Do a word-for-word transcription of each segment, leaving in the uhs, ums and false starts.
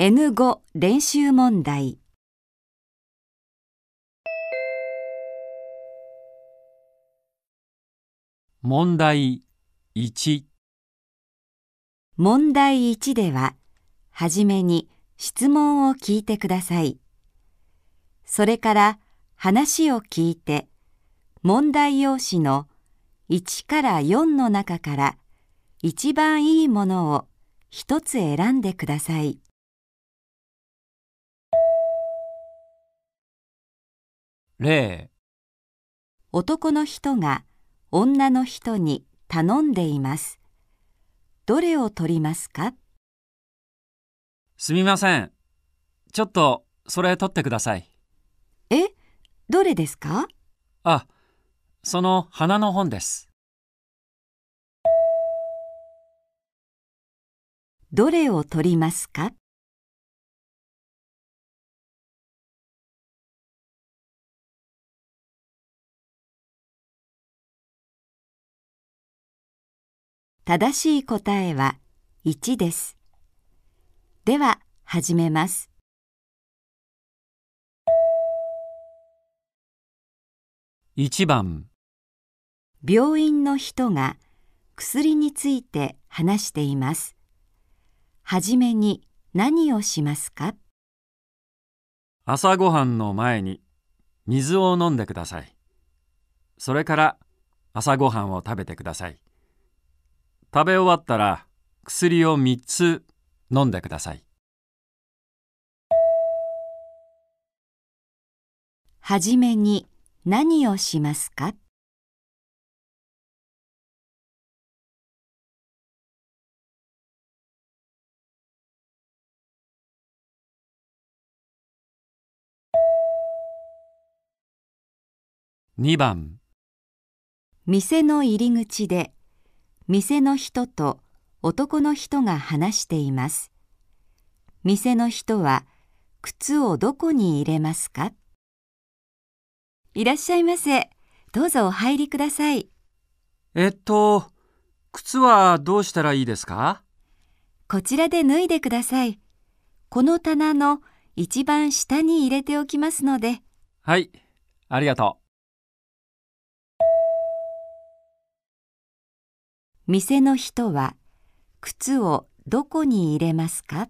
エヌご 練習問題。 問題いち。 問題いちでは、はじめに質問を聞いてください。それから話を聞いて、問題用紙のいちからよんの中から一番いいものを一つ選んでください。 例、 男の人が女の人に頼んでいます。どれを取りますか？ すみません。ちょっとそれ取ってください。 え、どれですか？ あ、その花の本です。 どれを取りますか？正しい答えはいちです。では始めます。 いちばん、 病院の人が薬について話しています。はじめに何をしますか？ 朝ごはんの前に水を飲んでください。それから朝ごはんを食べてください。食べ終わったら薬をみっつ飲んでください。 はじめに何をしますか？ にばん、 店の入り口で店の人と男の人が話しています。店の人は靴をどこに入れますか？いらっしゃいませ。どうぞお入りください。 えっと、靴はどうしたらいいですか？ こちらで脱いでください。この棚の一番下に入れておきますので。 はい、ありがとう。店の人は靴をどこに入れますか？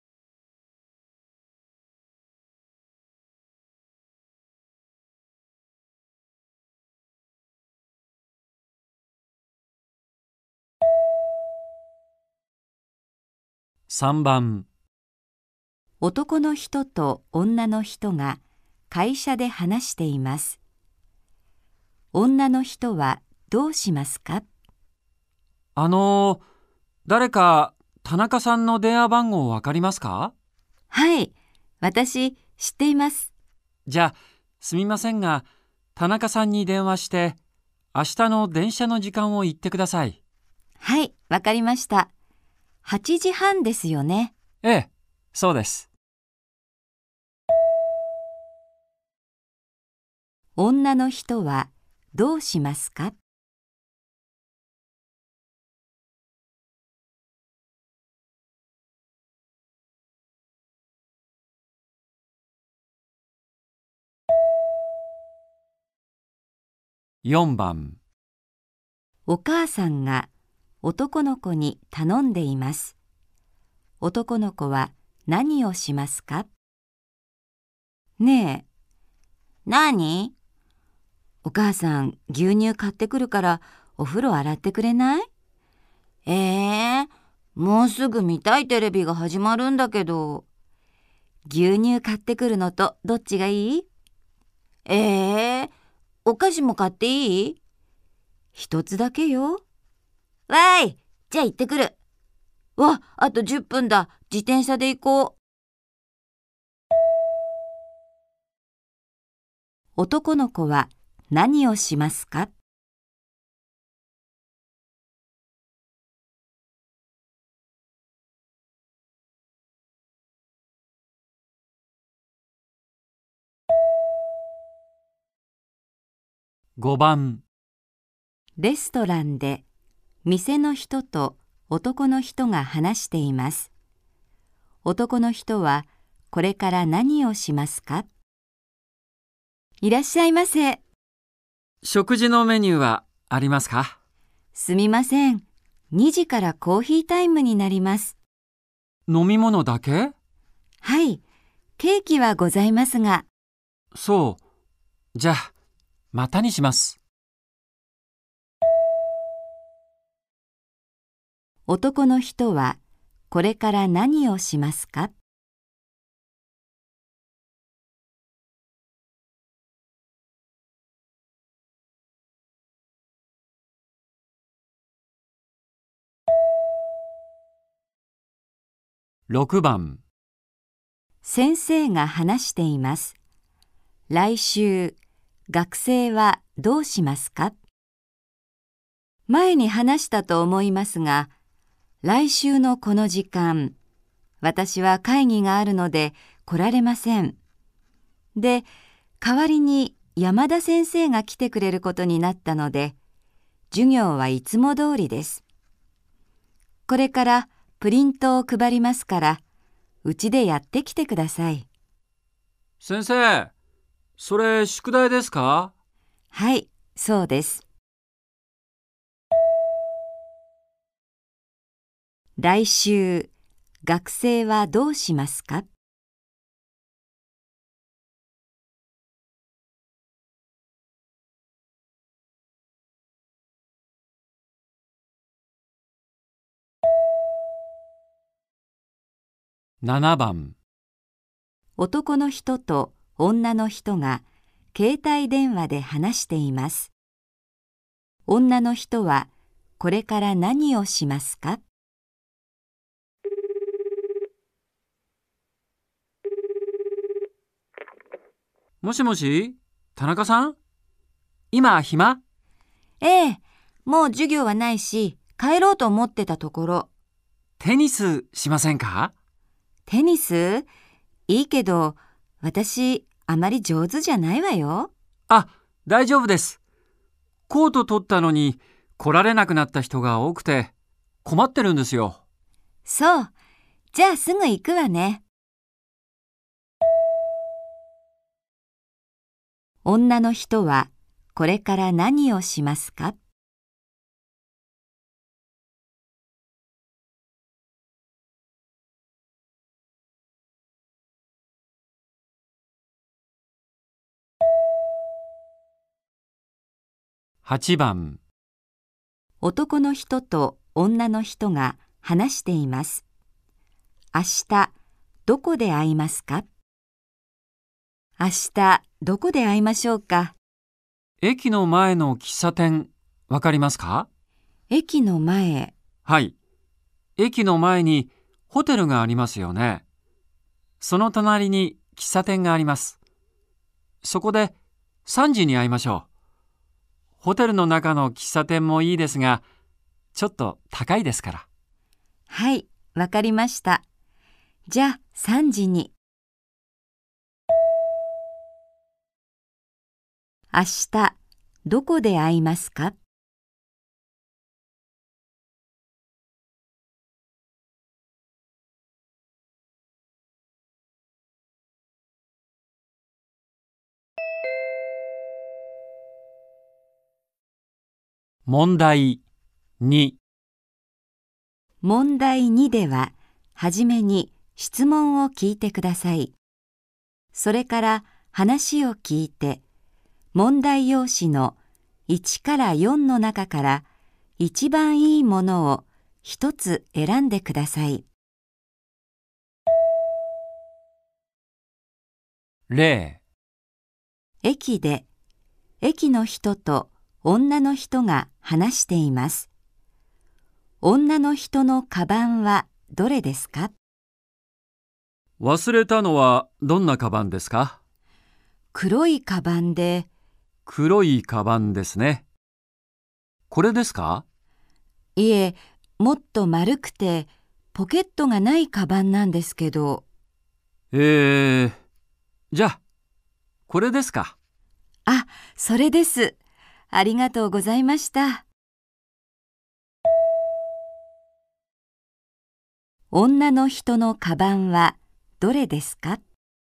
さんばん、 男の人と女の人が会社で話しています。女の人はどうしますか？ あの、誰か田中さんの電話番号わかりますか？ はい、私知っています。 じゃあ、すみませんが、田中さんに電話して、明日の電車の時間を言ってください。 はい、わかりました。はちじはんですよね。 ええ、そうです。 女の人はどうしますか？ よんばん、 お母さんが男の子に頼んでいます。男の子は何をしますか？ねえ、何？お母さん、牛乳買ってくるからお風呂洗ってくれない？えー、もうすぐ見たいテレビが始まるんだけど。牛乳買ってくるのとどっちがいい？えー、お菓子も買っていい？一つだけよ。わーい、じゃあ行ってくる。わ、あとじゅっぷんだ。自転車で行こう。男の子は何をしますか？ ごばん、 レストランで店の人と男の人が話しています。 男の人はこれから何をしますか？いらっしゃいませ。 食事のメニューはありますか？ すみません。にじからコーヒータイムになります。 飲み物だけ？ はい、ケーキはございますが。 そう。じゃあ、またにします。 男の人はこれから何をしますか？ ろくばん。 先生が話しています。来週、学生はどうしますか？前に話したと思いますが、来週のこの時間、私は会議があるので来られません。で、代わりに山田先生が来てくれることになったので、授業はいつも通りです。これからプリントを配りますから、うちでやってきてください。 先生、それ宿題ですか？ はい、そうです。来週、学生はどうしますか？ ななばん。 男の人と女の人が携帯電話で話しています。女の人はこれから何をしますか？ もしもし、田中さん？今暇？ ええ、もう授業はないし、帰ろうと思ってたところ。 テニスしませんか？ テニス？いいけど、私、あまり上手じゃないわよ。 あ、大丈夫です。コート取ったのに来られなくなった人が多くて困ってるんですよ。 そう。じゃあすぐ行くわね。女の人はこれから何をしますか？ はちばん。 男の人と女の人が話しています。明日、どこで会いますか？明日、どこで会いましょうか？ 駅の前の喫茶店、わかりますか？ 駅の前。 はい。駅の前にホテルがありますよね。その隣に喫茶店があります。そこでさんじに会いましょう。ホテルの中の喫茶店もいいですが、ちょっと高いですから。 はい、わかりました。じゃあさんじに。明日、どこで会いますか？ 問題に。 問題にでは、はじめに質問を聞いてください。それから話を聞いて、問題用紙のいちからよんの中から一番いいものを一つ選んでください。 例。 駅で、駅の人と女の人が話しています。女の人のカバンはどれですか？ 忘れたのはどんなカバンですか？ 黒いカバンで。 黒いカバンですね。これですか？ いえ、もっと丸くてポケットがないカバンなんですけど。 えー、じゃあ、これですか？ あ、それです。ありがとうございました。 女の人のカバンはどれですか？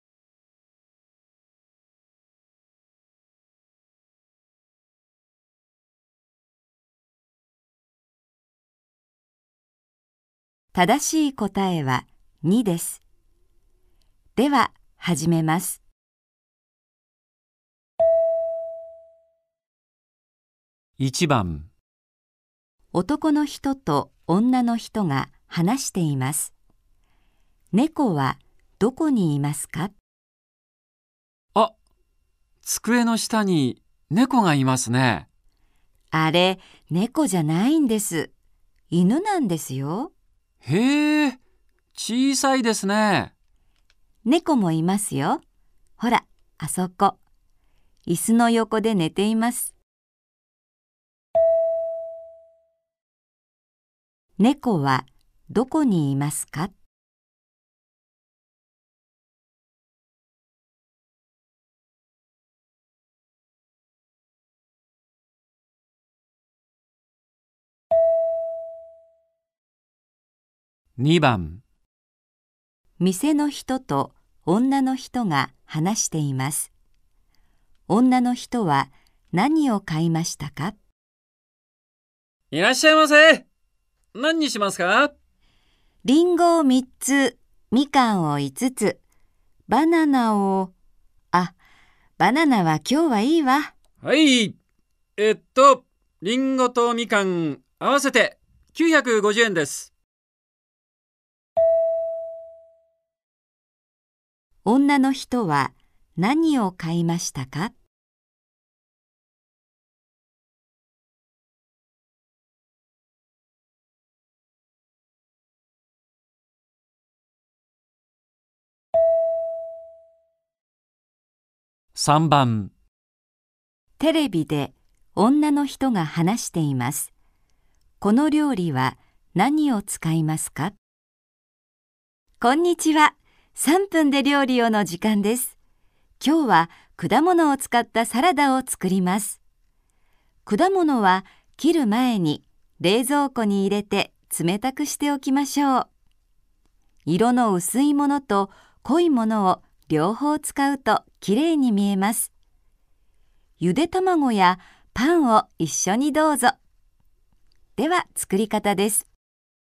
正しい答えはにです。では始めます。 いちばん。 男の人と女の人が話しています。猫はどこにいますか？ あ、机の下に猫がいますね。 あれ、猫じゃないんです。犬なんですよ。 へえ、小さいですね。 猫もいますよ。ほら、あそこ。椅子の横で寝ています。猫はどこにいますか？ にばん。 店の人と女の人が話しています。女の人は何を買いましたか？ いらっしゃいませ。何にしますか？ リンゴをみっつ、みかんをいつつ、バナナを、あ、バナナは今日はいいわ。 はい。えっと、リンゴとみかん合わせてきゅうひゃくごじゅうえんです。 女の人は何を買いましたか？ さんばん。 テレビで女の人が話しています。この料理は何を使いますか？こんにちは。さんぷんで料理をの時間です。今日は果物を使ったサラダを作ります。果物は切る前に冷蔵庫に入れて冷たくしておきましょう。色の薄いものと濃いものを両方使うときれいに見えます。ゆで卵やパンを一緒にどうぞ。では作り方です。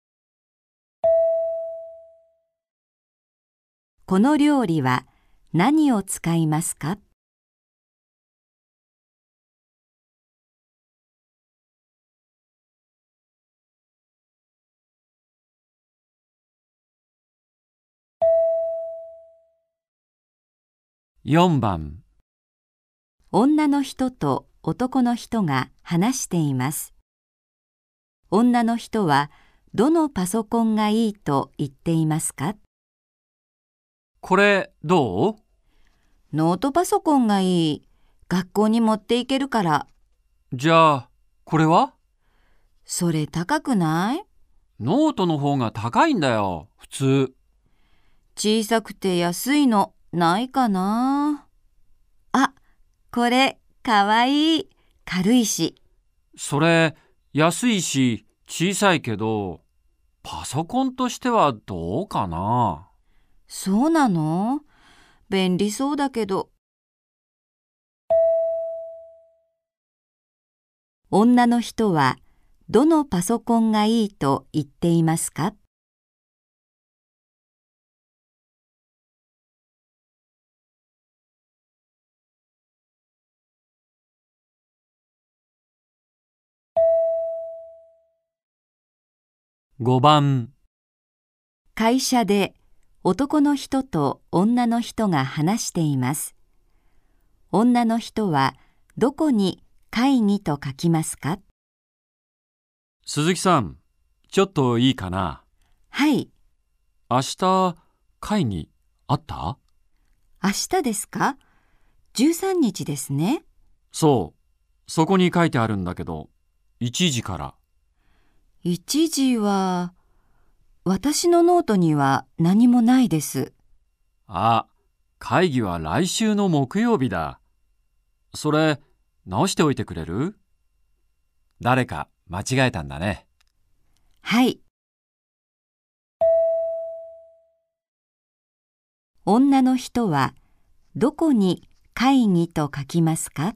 この料理は何を使いますか？ よんばん。 女の人と男の人が話しています。女の人はどのパソコンがいいと言っていますか？ これどう？ ノートパソコンがいい。学校に持っていけるから。 じゃあ、これは？ それ高くない？ ノートの方が高いんだよ、普通。 小さくて安いのないかな？あ、これかわいい。軽いし。 それ、安いし小さいけど、パソコンとしてはどうかな？ そうなの？便利そうだけど。女の人はどのパソコンがいいと言っていますか？ ごばん。 会社で男の人と女の人が話しています。女の人はどこに会議と書きますか？ 鈴木さん、ちょっといいかな？ はい。 明日、会議あった？ 明日ですか？じゅうさんにちですね。 そう、そこに書いてあるんだけど、いちじから。 いちじは、私のノートには何もないです。 あ、会議は来週の木曜日だ。それ、直しておいてくれる？誰か間違えたんだね。 はい。 女の人はどこに会議と書きますか？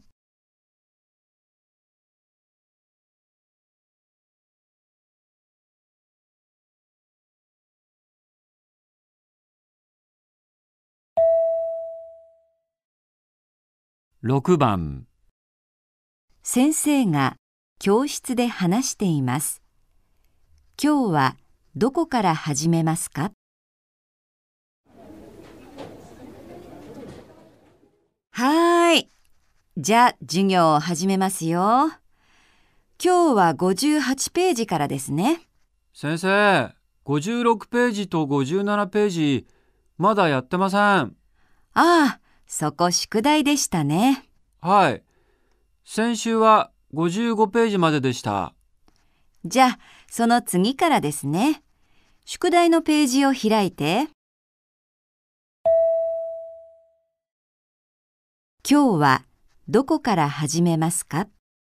ろくばん。 先生が教室で話しています。今日はどこから始めますか？はーい。じゃあ授業を始めますよ。今日はごじゅうはちページからですね。 先生、ごじゅうろくページとごじゅうななページ、まだやってません。 ああ、そこ宿題でしたね。 はい。先週はごじゅうごページまででした。 じゃあ、その次からですね。宿題のページを開いて。今日はどこから始めますか？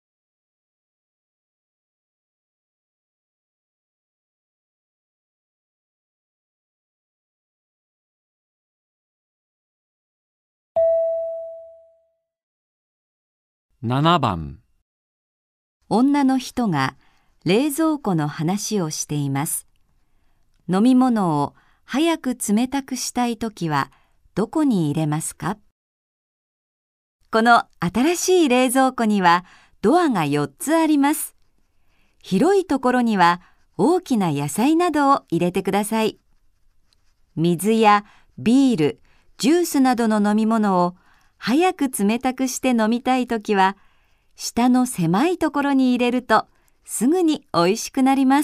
ななばん。 女の人が冷蔵庫の話をしています。飲み物を早く冷たくしたいときはどこに入れますか？この新しい冷蔵庫にはドアがよっつあります。広いところには大きな野菜などを入れてください。水やビール、ジュースなどの飲み物を早く冷たくして飲みたいときは、下の狭いところに入れるとすぐにおいしくなります。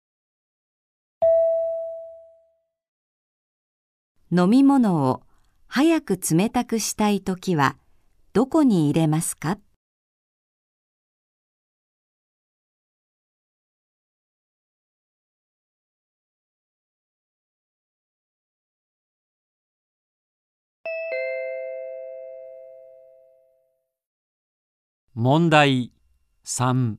飲み物を早く冷たくしたいときはどこに入れますか？ 問題さん。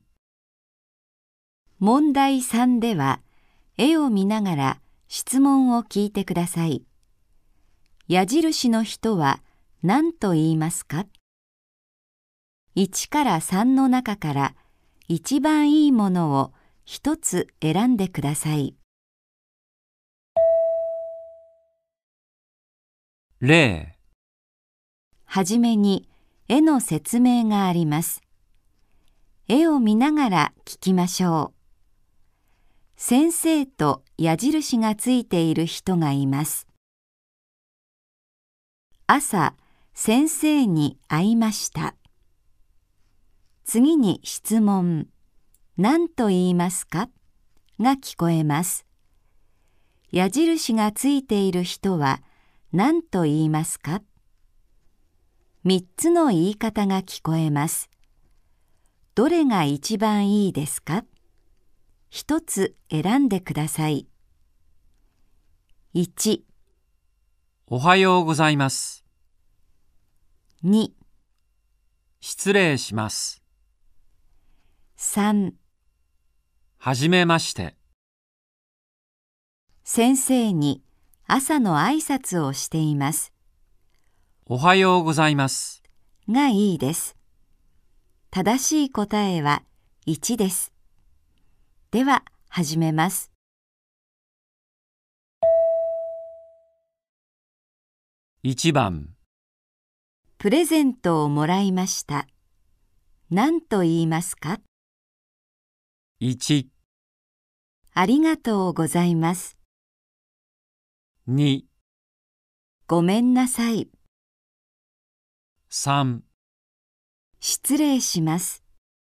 問題さんでは、絵を見ながら質問を聞いてください。矢印の人は何と言いますか？いちからさんの中から一番いいものを一つ選んでください。 例。 はじめに絵の説明があります。絵を見ながら聞きましょう。先生と矢印がついている人がいます。朝、先生に会いました。次に質問、何と言いますか？が聞こえます。矢印がついている人は何と言いますか？みっつの言い方が聞こえます。どれが一番いいですか？一つ選んでください。いち、 おはようございます。 に、 失礼します。 さん、 はじめまして。 先生に朝の挨拶をしています。 おはようございます。 がいいです。正しい答えはいちです。では始めます。 いちばん。 プレゼントをもらいました。何と言いますか？ いち、 ありがとうございます。 に、 ごめんなさい。 さん、 失礼します。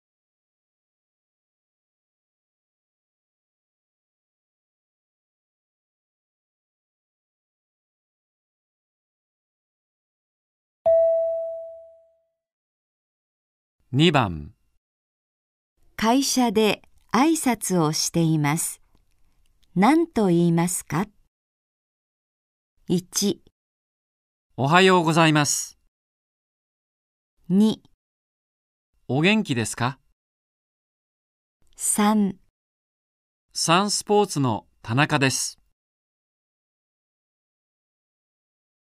にばん。 会社で挨拶をしています。何と言いますか？いち、 おはようございます。 に、 お元気ですか？ さん、 サンスポーツの田中です。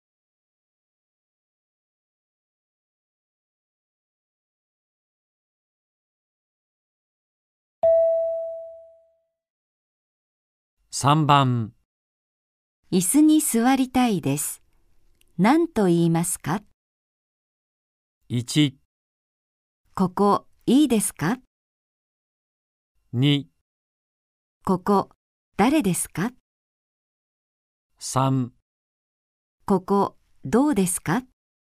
さんばん。 椅子に座りたいです。何と言いますか？ いち、 ここいいですか？ に、 ここ誰ですか？ さん、 ここどうですか？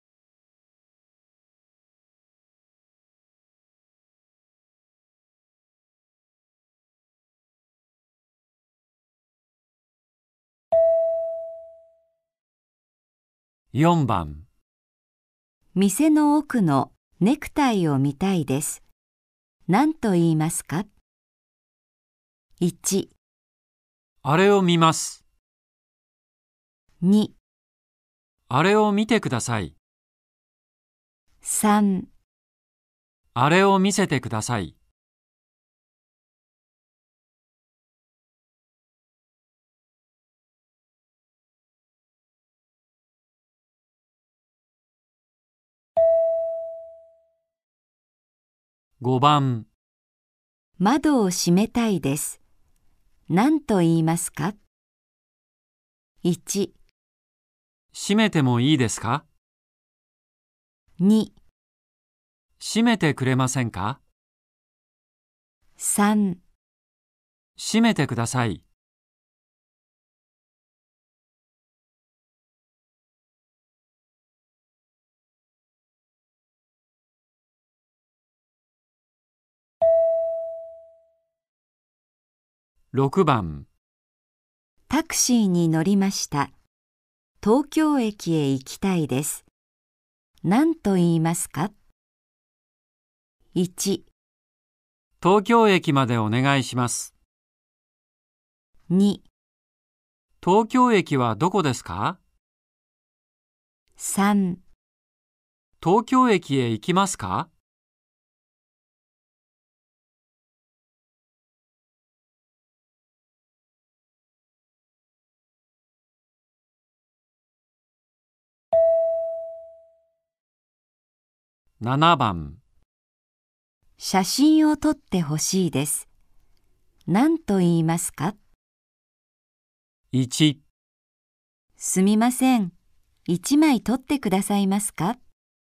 よんばん。 店の奥のネクタイを見たいです。何と言いますか？いち、 あれを見ます。 に、 あれを見てください。 さん、 あれを見せてください。ごばん。 窓を閉めたいです。何と言いますか？いち、 閉めてもいいですか？ に、 閉めてくれませんか？ さん、 閉めてください。ろくばん。 タクシーに乗りました。東京駅へ行きたいです。何と言いますか？いち、 東京駅までお願いします。 に、 東京駅はどこですか？ さん、 東京駅へ行きますか？ななばん。 写真を撮ってほしいです。何と言いますか？ いち、 すみません。一枚撮ってくださいますか？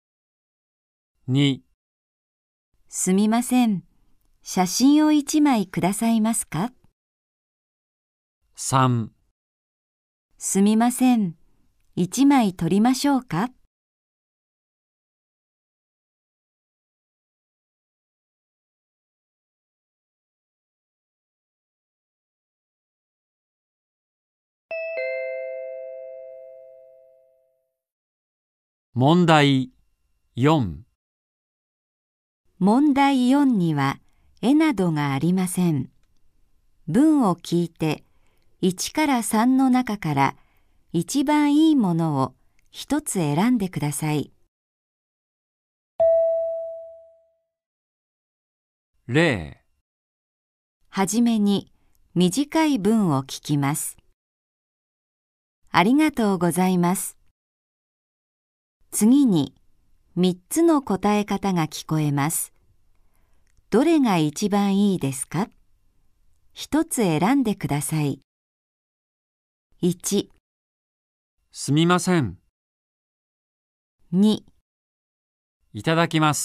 に、 すみません。写真を一枚くださいますか？ さん、 すみません。一枚撮りましょうか？ 問題よん。 問題よんには絵などがありません。文を聞いていちからさんの中から一番いいものを一つ選んでください。 例、 はじめに短い文を聞きます。ありがとうございます。次にみっつの答え方が聞こえます。どれが一番いいですか？一つ選んでください。いち、 すみません。 に、 いただきます。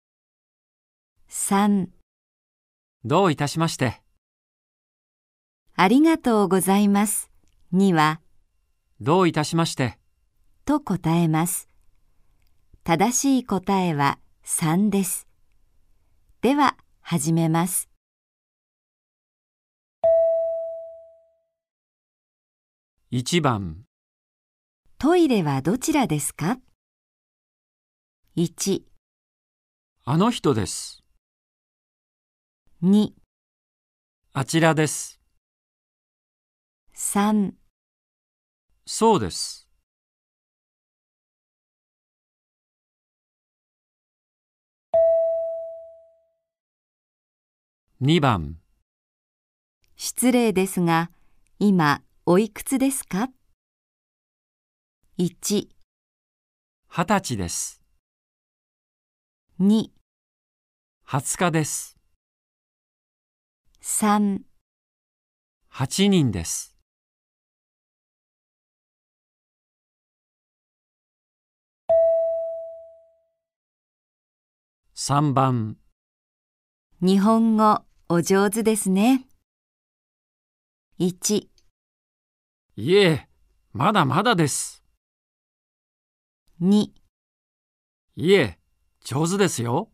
さん、 どういたしまして。 ありがとうございますには、 どういたしまして。 と答えます。正しい答えはさんです。では、始めます。 いちばん。 トイレはどちらですか？いち、 あの人です。 に、 あちらです。 さん、 そうです。にばん。 失礼ですが、今おいくつですか？いち、 はたちです。 に、 はつかです。 さん、 はちにんです。さんばん。 日本語お上手ですね。いち、 いえ、まだまだです。 に、 いえ、上手ですよ。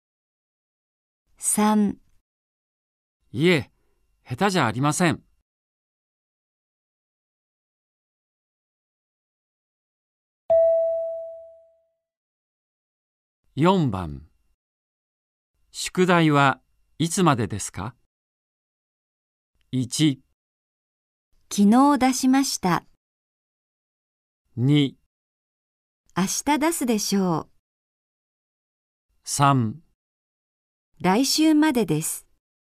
さん、 いえ、下手じゃありません。よんばん。宿題はいつまでですか？いち、 昨日出しました。 に、 明日出すでしょう。 さん、 来週までです。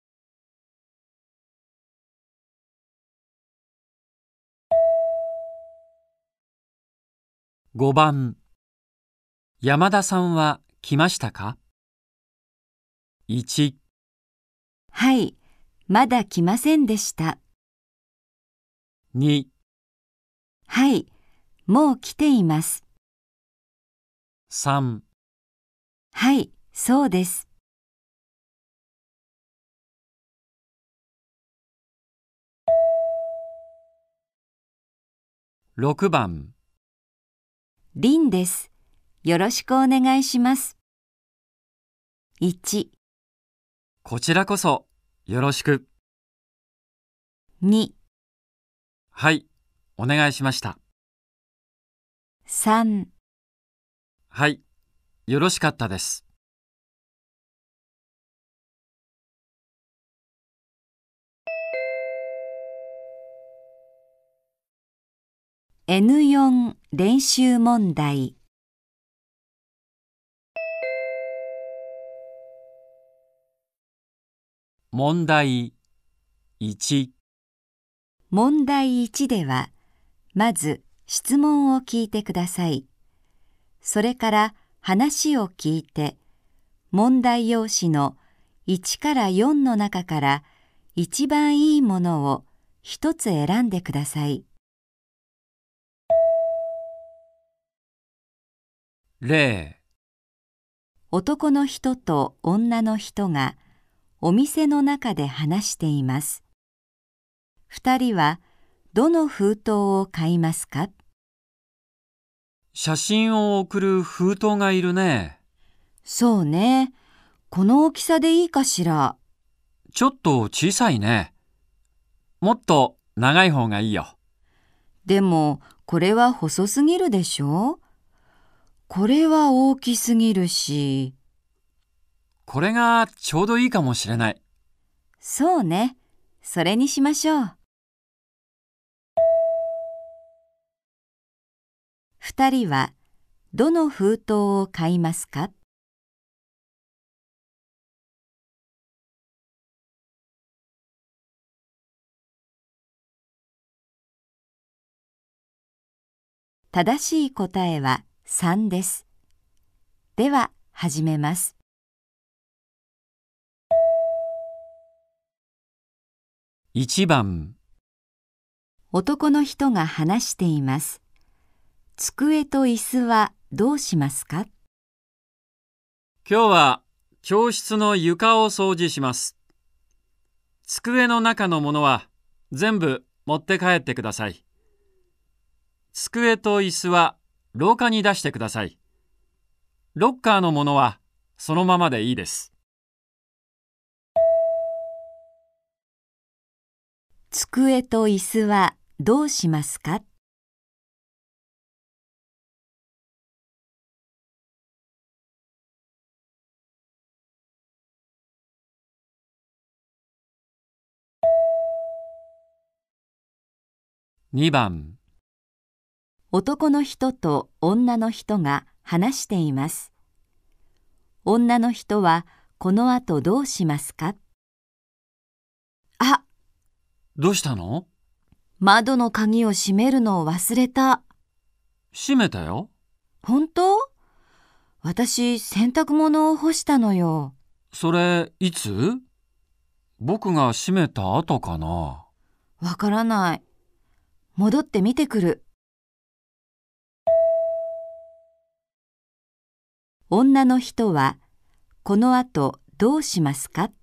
ごばん。山田さんは来ましたか？いち、 はい、まだ来ませんでした。 に、 はい、もう来ています。 さん、 はい、そうです。 ろくばん。 リンです。よろしくお願いします。いち、 こちらこそよろしく。 に、 はい、お願いしました。 さん、 はい、よろしかったです。 エヌよん 練習問題。 問題いち。 問題いちでは、まず質問を聞いてください。それから話を聞いて、問題用紙のいちからよんの中から一番いいものを一つ選んでください。 例。 男の人と女の人がお店の中で話しています。二人はどの封筒を買いますか？ 写真を送る封筒がいるね。 そうね。この大きさでいいかしら。 ちょっと小さいね。もっと長い方がいいよ。 でもこれは細すぎるでしょ？これは大きすぎるし。 これがちょうどいいかもしれない。 そうね。それにしましょう。二人はどの封筒を買いますか？正しい答えはさんです。では始めます。 いちばん。 男の人が話しています。机と椅子はどうしますか？ 今日は教室の床を掃除します。机の中のものは全部持って帰ってください。机と椅子は廊下に出してください。ロッカーのものはそのままでいいです。 机と椅子はどうしますか？ にばん。 男の人と女の人が話しています。女の人はこの後どうしますか？あ、 どうしたの？ 窓の鍵を閉めるのを忘れた。 閉めたよ。 本当？私、洗濯物を干したのよ。 それいつ？僕が閉めた後かな。 わからない。戻って見てくる。女の人はこの後どうしますか？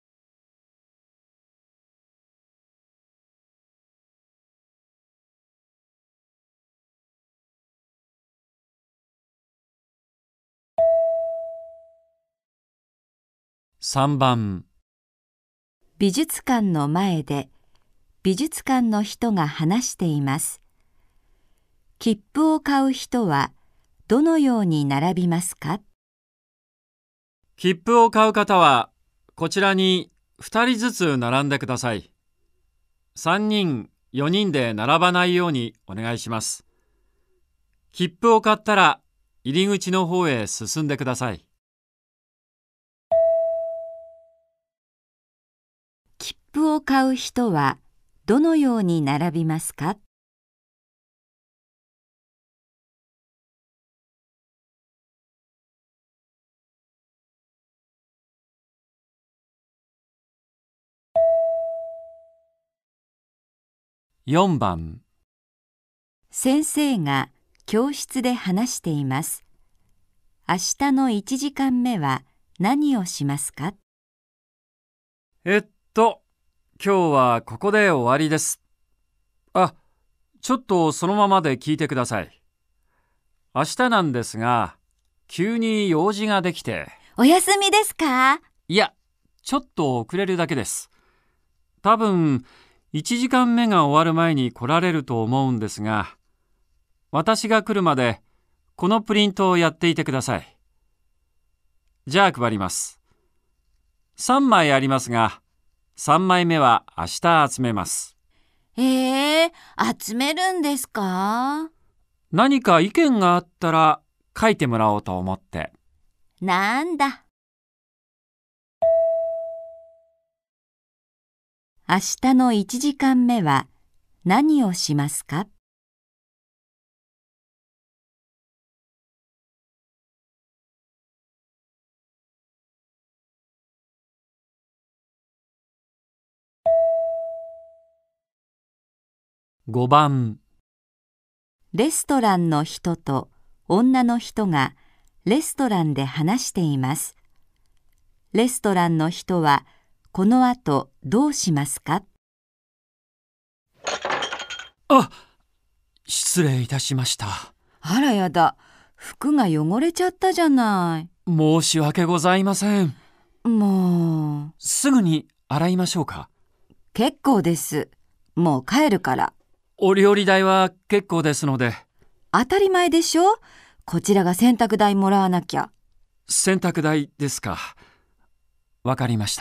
さんばん。 美術館の前で美術館の人が話しています。切符を買う人はどのように並びますか？ 切符を買う方はこちらにふたりずつ並んでください。さんにん、よにんで並ばないようにお願いします。切符を買ったら入り口の方へ進んでください。 切符を買う人はどのように並びますか？ よんばん。 先生が教室で話しています。明日のいちじかんめは何をしますか？ えっと、今日はここで終わりです。あ、ちょっとそのままで聞いてください。明日なんですが、急に用事ができて。 お休みですか？ いや、ちょっと遅れるだけです。多分、いちじかんめが終わる前に来られると思うんですが、私が来るまでこのプリントをやっていてください。じゃあ配ります。さんまいありますが、さんまいめは明日集めます。 ええ、集めるんですか？ 何か意見があったら書いてもらおうと思って。 なんだ。明日のいちじかんめは何をしますか？ ごばん。 レストランの人と女の人がレストランで話しています。レストランの人はこの後どうしますか？ あ、失礼いたしました。 あらやだ、服が汚れちゃったじゃない。 申し訳ございません。 もう。 すぐに洗いましょうか？ 結構です。もう帰るから。 お料理代は結構ですので。 当たり前でしょ？こちらが洗濯代もらわなきゃ。 洗濯代ですか。わかりました。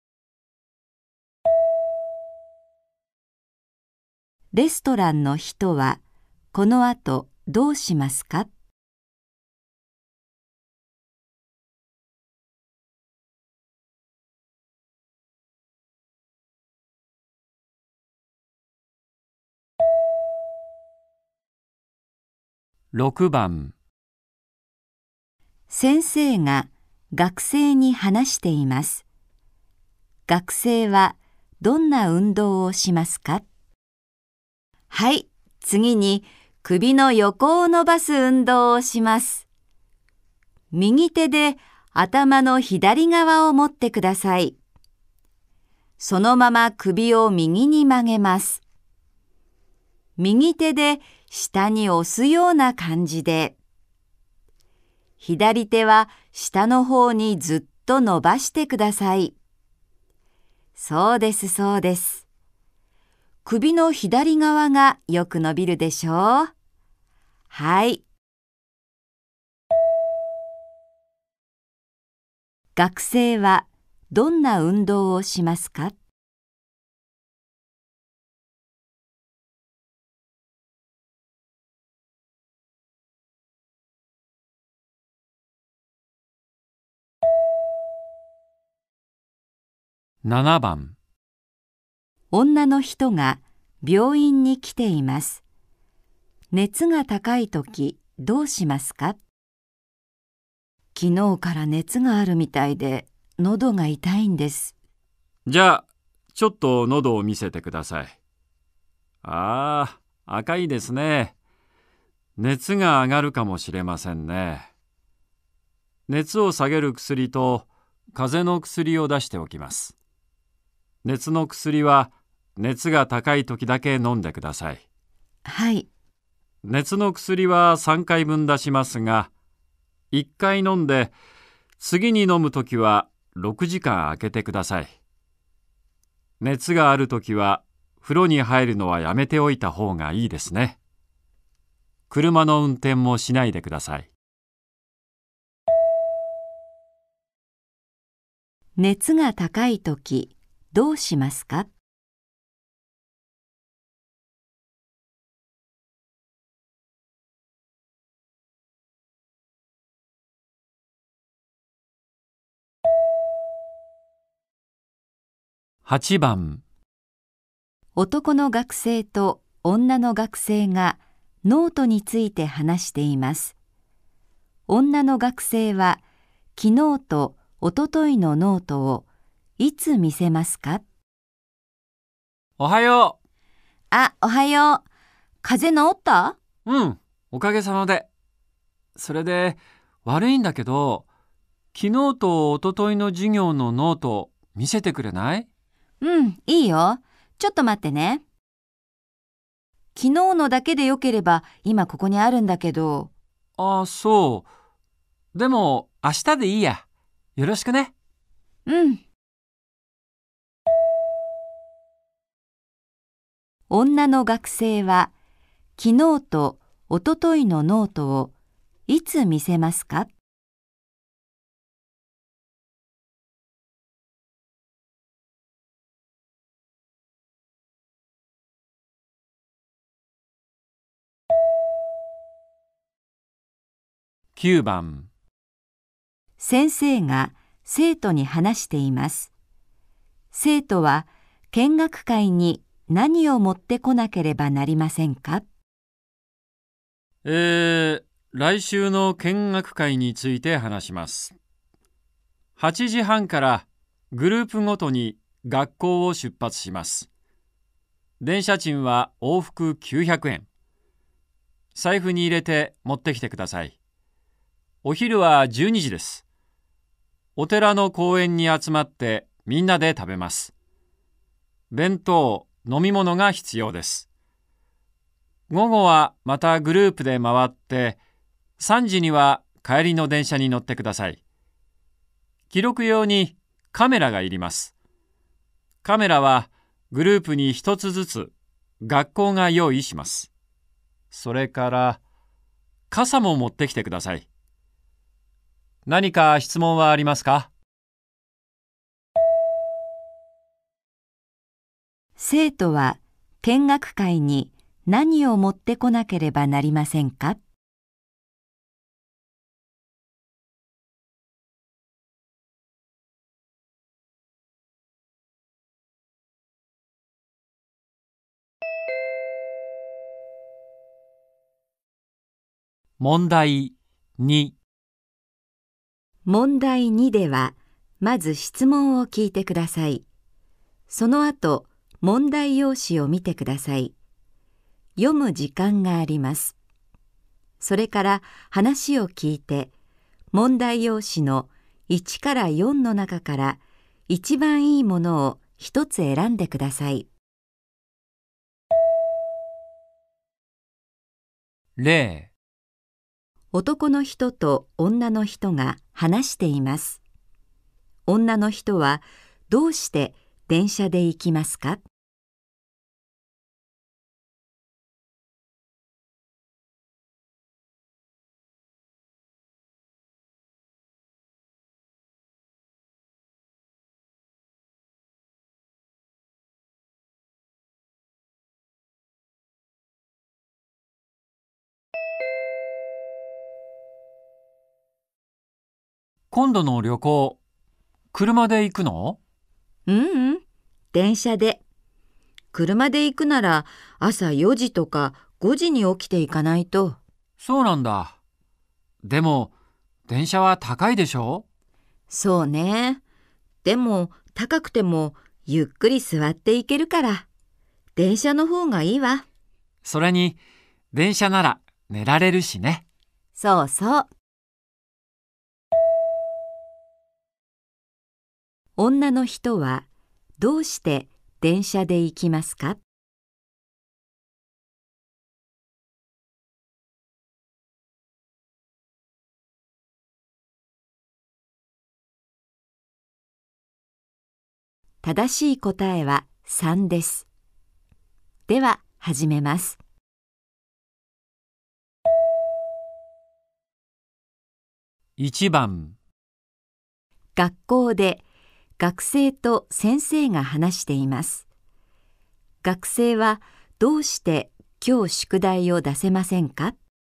レストランの人はこの後どうしますか？ ろくばん。 先生が学生に話しています。学生はどんな運動をしますか？はい、次に首の横を伸ばす運動をします。右手で頭の左側を持ってください。そのまま首を右に曲げます。右手で下に押すような感じで。左手は下の方にずっと伸ばしてください。そうですそうです。首の左側がよく伸びるでしょう。はい。学生はどんな運動をしますか？ ななばん。 女の人が病院に来ています。熱が高いときどうしますか？昨日から熱があるみたいで喉が痛いんです。 じゃあ、ちょっと喉を見せてください。 ああ、赤いですね。熱が上がるかもしれませんね。熱を下げる薬と風邪の薬を出しておきます。熱の薬は熱が高い時だけ飲んでください。 はい。 熱の薬はさんかいぶん出しますが、いっかい飲んで次に飲むときはろくじかん空けてください。熱があるときは風呂に入るのはやめておいた方がいいですね。車の運転もしないでください。 熱が高いとき、どうしますか？ はちばん。 男の学生と女の学生がノートについて話しています。女の学生は昨日とおとといのノートをいつ見せますか？ おはよあ、おはよう。風邪治った？ う。うん、おかげさまで。それで悪いんだけど、昨日とおとといの授業のノート見せてくれない？ うん、いいよ。ちょっと待ってね。昨日のだけでよければ今ここにあるんだけど。 ああ、そう。でも明日でいいや。よろしくね。 うん。女の学生は昨日とおとといのノートをいつ見せますか？ きゅうばん。 先生が生徒に話しています。生徒は見学会に何を持ってこなければなりませんか？ えー、来週の見学会について話します。はちじはんからグループごとに学校を出発します。電車賃は往復きゅうひゃくえん。財布に入れて持ってきてください。お昼はじゅうにじです。お寺の公園に集まってみんなで食べます。弁当、飲み物が必要です。午後はまたグループで回って、さんじには帰りの電車に乗ってください。記録用にカメラがいります。カメラはグループに一つずつ学校が用意します。それから傘も持ってきてください。何か質問はありますか？ 生徒は見学会に何を持ってこなければなりませんか？ 問題に。 問題にでは、まず質問を聞いてください。その後、問題用紙を見てください。読む時間があります。それから話を聞いて、問題用紙のいちからよんの中から一番いいものを一つ選んでください。 例。 男の人と女の人が話しています。女の人はどうして電車で行きますか？ 今度の旅行、車で行くの？ うんうん、電車で。車で行くなら朝よじとかごじに起きていかないと。 そうなんだ。でも、電車は高いでしょ？ そうね。でも高くてもゆっくり座って行けるから。 電車の方がいいわ。 それに、電車なら寝られるしね。 そうそう。女の人はどうして電車で行きますか？正しい答えはさんです。では始めます。 いちばん、 学校で学生と先生が話しています。学生はどうして今日宿題を出せませんか？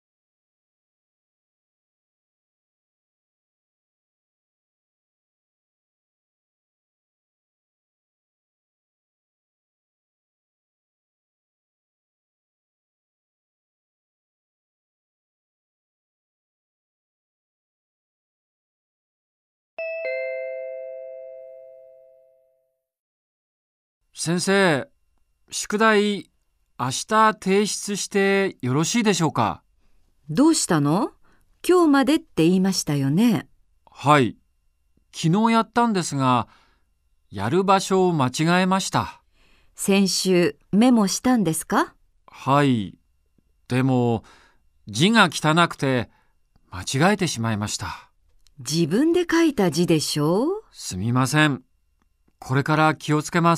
先生、宿題、明日提出してよろしいでしょうか？ どうしたの？今日までって言いましたよね。 はい、昨日やったんですが、やる場所を間違えました。 先週メモしたんですか？ はい、でも字が汚くて間違えてしまいました。 自分で書いた字でしょう？ すみません。これから気をつけます。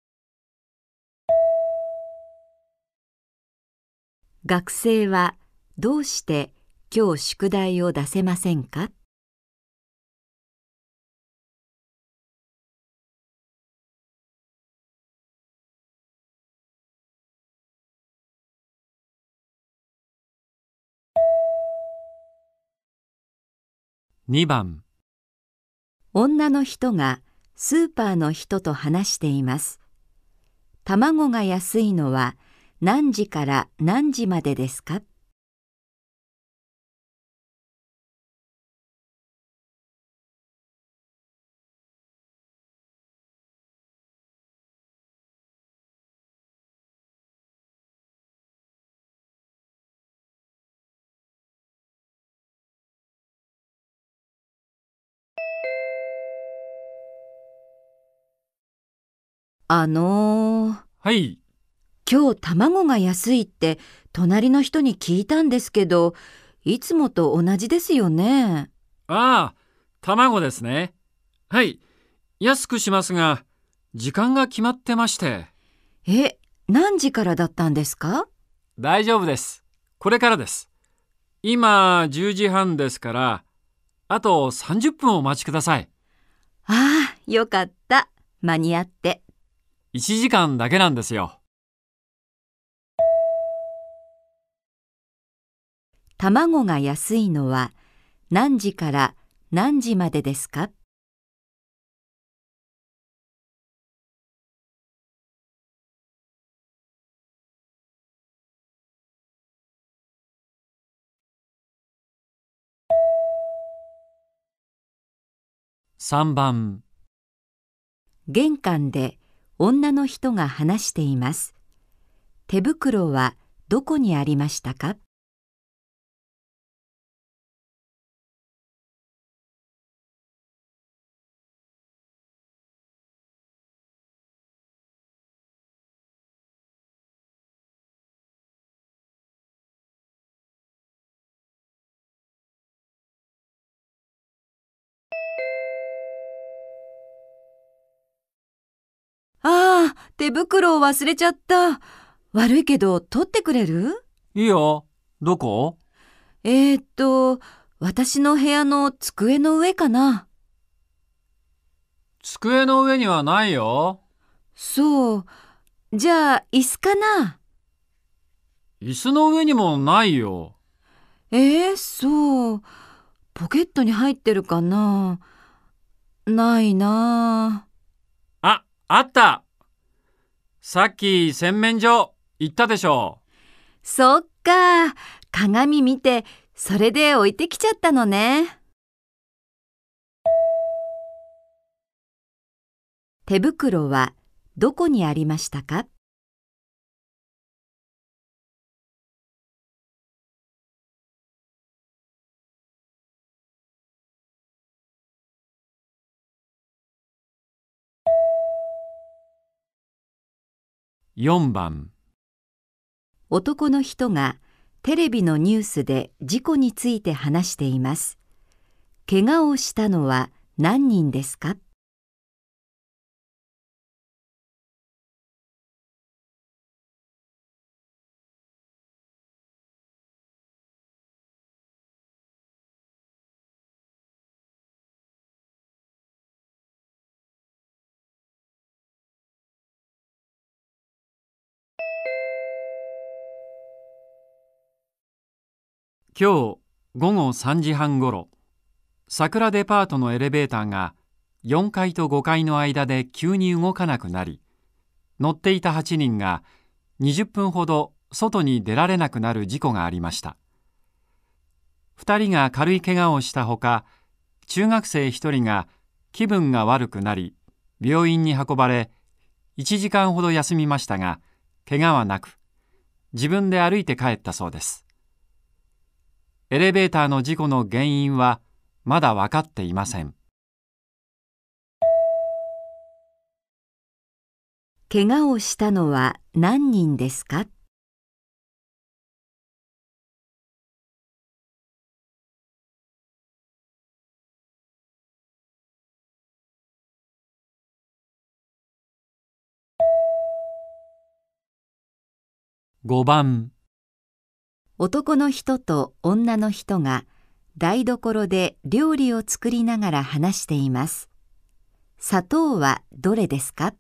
学生はどうして今日宿題を出せませんか？ にばん、 女の人がスーパーの人と話しています。卵が安いのは何時から何時までですか？あのー、 はい、 今日卵が安いって隣の人に聞いたんですけど、いつもと同じですよね。 ああ、卵ですね。はい、安くしますが、時間が決まってまして。 え、何時からだったんですか？ 大丈夫です。これからです。今じゅうじはんですから、あとさんじゅっぷんお待ちください。 ああ、よかった。間に合って。 いちじかんだけなんですよ。 卵が安いのは何時から何時までですか？ さんばん、 玄関で女の人が話しています。手袋はどこにありましたか？ああ、手袋を忘れちゃった。悪いけど取ってくれる？ いいよ。どこ？ えーっと、私の部屋の机の上かな。 机の上にはないよ。 そう。じゃあ、椅子かな？ 椅子の上にもないよ。 えー、そう。ポケットに入ってるかな？ないなあ。 あ、あった。さっき洗面所行ったでしょ。 そっか。鏡見て、それで置いてきちゃったのね。手袋はどこにありましたか？ よんばん。 男の人がテレビのニュースで事故について話しています。怪我をしたのは何人ですか？ 今日午後さんじはんごろ、桜デパートのエレベーターがよんかいとごかいの間で急に動かなくなり、乗っていたはちにんがにじゅっぷんほど外に出られなくなる事故がありました。ふたりが軽い怪我をしたほか、中学生ひとりが気分が悪くなり、病院に運ばれ、いちじかんほど休みましたが、怪我はなく、自分で歩いて帰ったそうです。エレベーターの事故の原因はまだ分かっていません。 怪我をしたのは何人ですか？ ごばん。 男の人と女の人が台所で料理を作りながら話しています。砂糖はどれですか？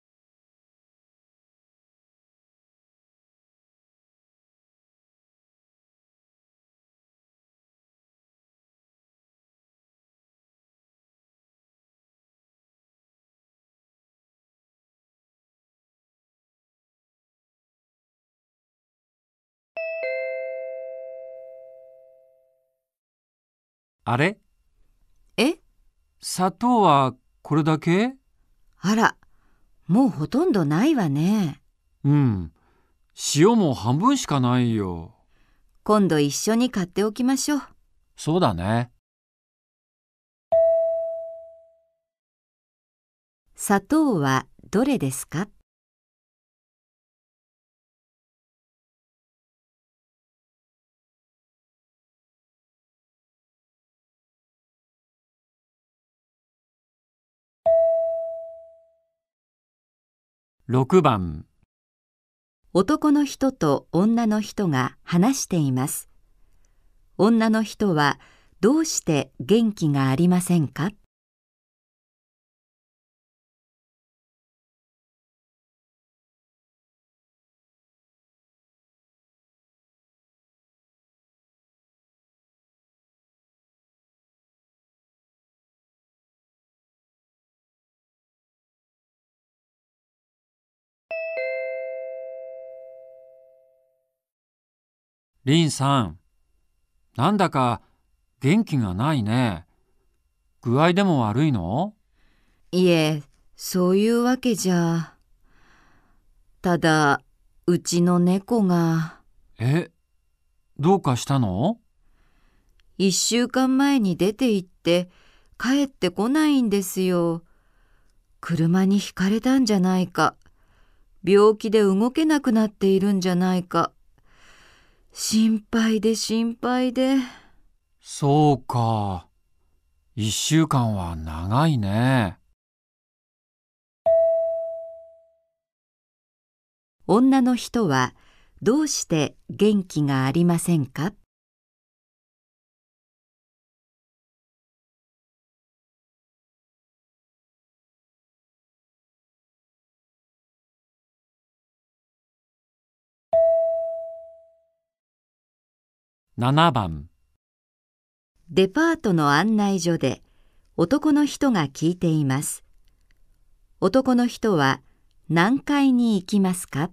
あれ？ え？ 砂糖はこれだけ？ あら、もうほとんどないわね。 うん。塩も半分しかないよ。 今度一緒に買っておきましょう。 そうだね。 砂糖はどれですか？ ろくばん。 男の人と女の人が話しています。女の人はどうして元気がありませんか？ リンさん、なんだか元気がないね。具合でも悪いの？ いえ、そういうわけじゃ。ただ、うちの猫がえ、どうかしたの？ 一週間前に出て行って帰ってこないんですよ。車にひかれたんじゃないか。病気で動けなくなっているんじゃないか。心配で心配で。 そうか。一週間は長いね。 女の人はどうして元気がありませんか？ ななばん。 デパートの案内所で男の人が聞いています。男の人は何階に行きますか？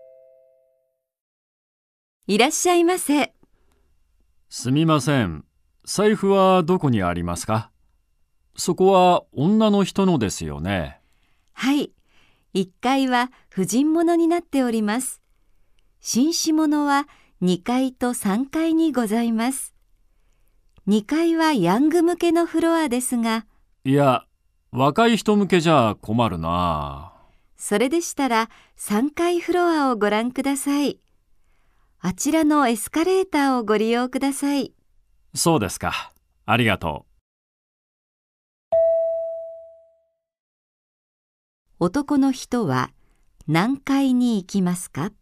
いらっしゃいませ。 すみません。 財布はどこにありますか？そこは女の人のですよね。 はい。いっかいは婦人物になっております。紳士物はにかいとさんがいにございます。にかいはヤング向けのフロアですが、 いや、若い人向けじゃ困るな。 それでしたらさんがいフロアをご覧ください。あちらのエスカレーターをご利用ください。 そうですか。ありがとう。男の人は何階に行きますか？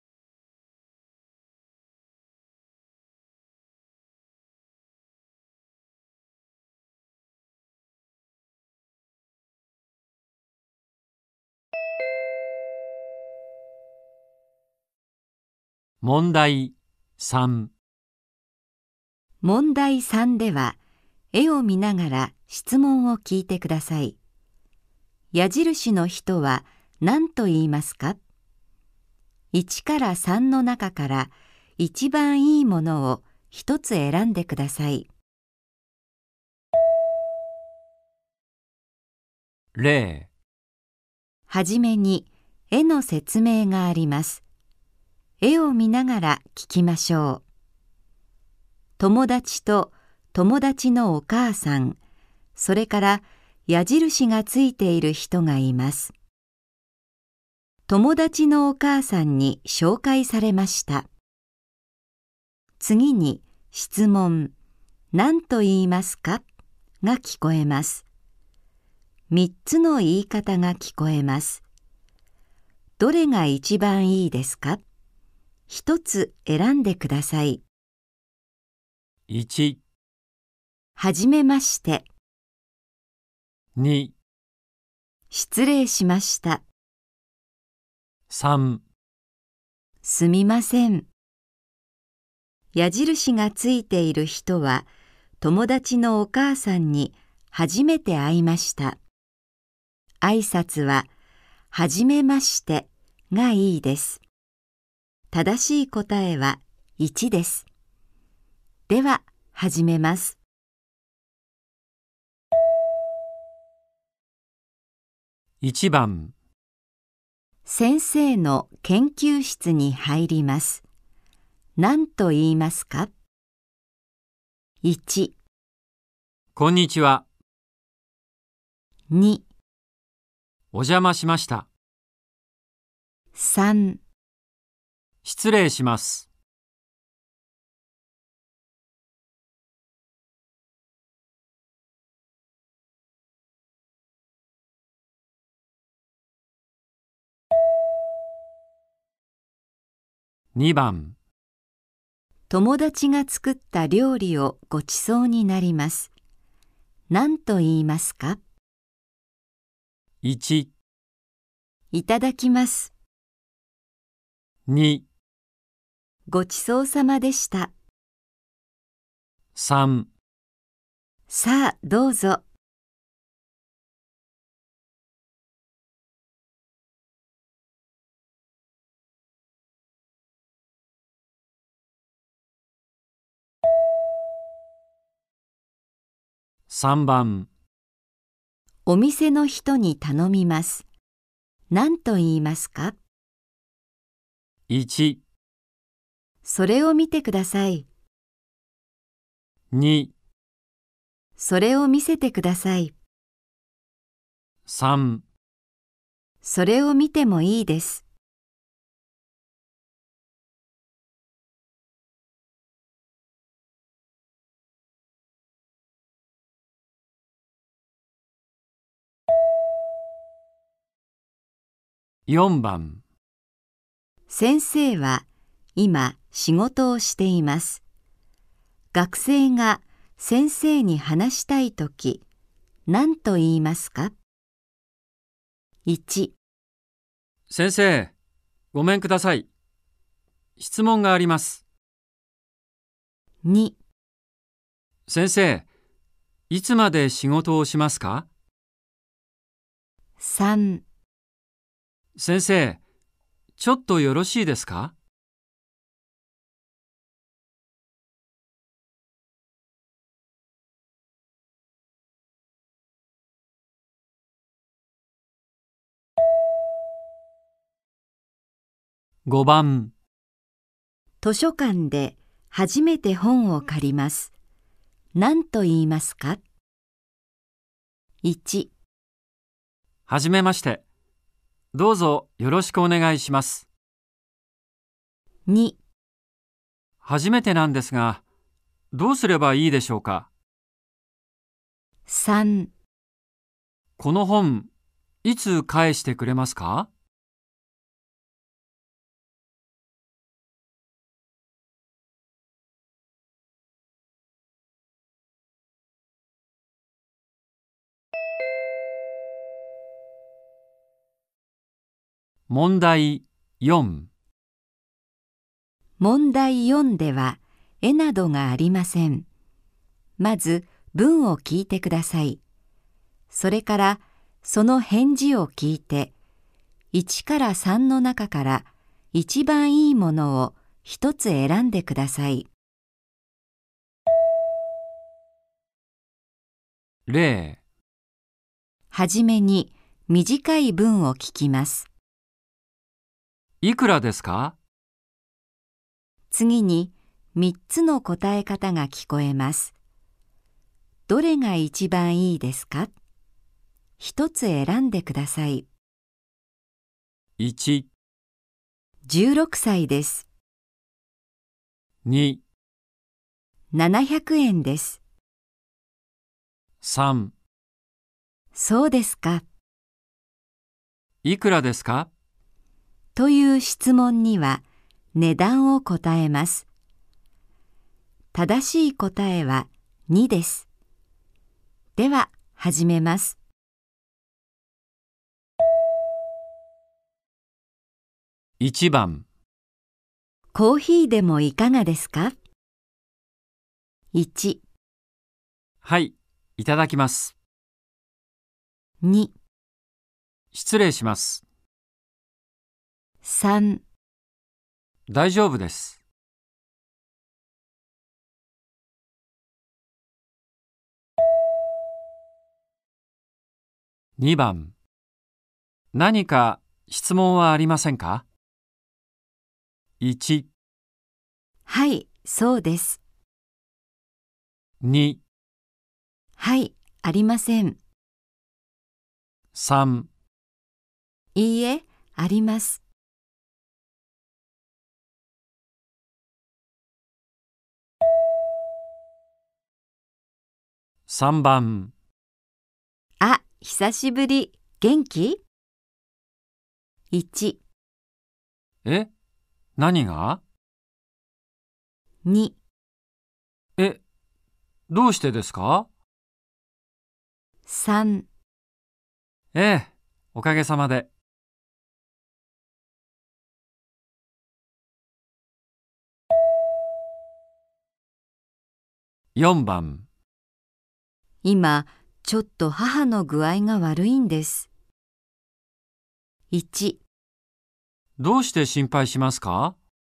問題さん。 問題さんでは、絵を見ながら質問を聞いてください。矢印の人は何と言いますか？いちからさんの中から一番いいものを一つ選んでください。 例。 はじめに絵の説明があります。絵を見ながら聞きましょう。友達と友達のお母さん、それから矢印がついている人がいます。友達のお母さんに紹介されました。次に質問、何と言いますかが聞こえます。みっつの言い方が聞こえます。どれが一番いいですか？一つ選んでください。 いち、 はじめまして。 に、 失礼しました。 さん、 すみません。矢印がついている人は友達のお母さんに初めて会いました。挨拶ははじめましてがいいです。正しい答えはいちです。では始めます。 いちばん。 先生の研究室に入ります。何と言いますか？いち、 こんにちは。 に、 お邪魔しました。 さん、 失礼します。にばん。 友達が作った料理をごちそうになります。何と言いますか？ いち、 いただきます。 に、 ごちそうさまでした。 さん、 さあどうぞ。 さんばん。 お店の人に頼みます。何と言いますか？ いち、 それを見てください。 に、 それを見せてください。 さん、 それを見てもいいです。 よんばん。 先生は今仕事をしています。学生が先生に話したいとき、何と言いますか？いち、 先生、ごめんください。質問があります。 に、 先生、いつまで仕事をしますか？ さん、 先生、ちょっとよろしいですか？ ごばん。 図書館で初めて本を借ります。何と言いますか？いち、 はじめまして。どうぞよろしくお願いします。 に、 初めてなんですが、どうすればいいでしょうか。 さん、 この本、いつ返してくれますか？問題よん。 問題よんでは絵などがありません。まず文を聞いてください。それからその返事を聞いて、いちからさんの中から一番いいものを一つ選んでください。 例。 はじめに短い文を聞きます。 いくらですか？ 次にみっつの答え方が聞こえます。どれが一番いいですか？一つ選んでください。 いち、 じゅうろくさいです。 に、 ななひゃくえんです。 さん、 そうですか。 いくらですか？ という質問には値段を答えます。正しい答えはにです。では始めます。 いちばん。 コーヒーでもいかがですか？いち、 はい、いただきます。 に、 失礼します。 さん、 大丈夫です。にばん。何か質問はありませんか？いち、 はい、そうです。 に、 はい、ありません。 さん、 いいえ、あります。 さんばん。 あ、久しぶり。元気？いち、 え、何が？ に、 え、どうしてですか？ さん、 ええ、おかげさまで。よんばん。 今、ちょっと母の具合が悪いんです。いち、 どうして心配しますか？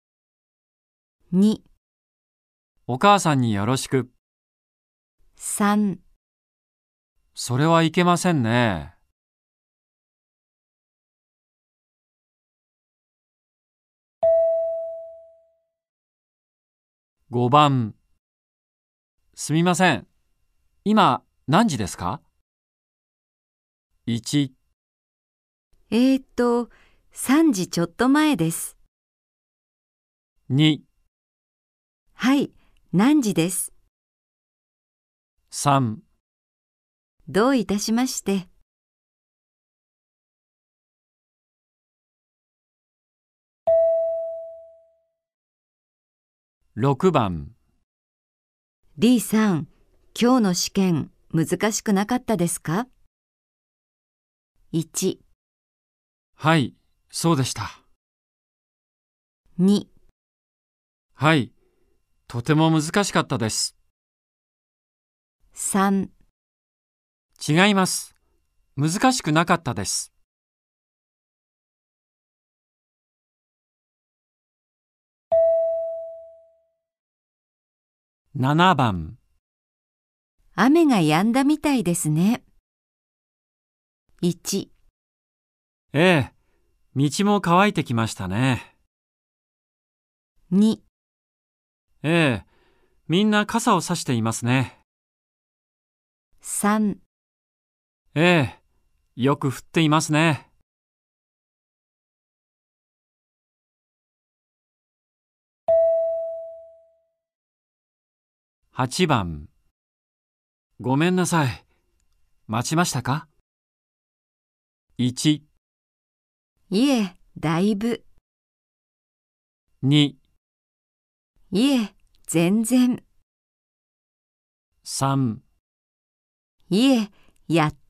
に、 お母さんによろしく。 さん、 それはいけませんね。ごばん。すみません。今、何時ですか？いち、 えーと、さんじちょっと前です。 に、 はい、何時です。 さん、 どういたしまして。 ろくばん。 リーさん、今日の試験難しくなかったですか？いち、 はい、そうでした。 に、 はい、とても難しかったです。 さん、 違います。難しくなかったです。ななばん。 雨が止んだみたいですね。いち、 ええ、道も乾いてきましたね。 に、 ええ、みんな傘をさしていますね。 さん、 ええ、よく降っていますね。はちばん。ごめんなさい。待ちましたか？いち、 いえ、だいぶ。 に、 いえ、全然。 さん、 いえ、やっ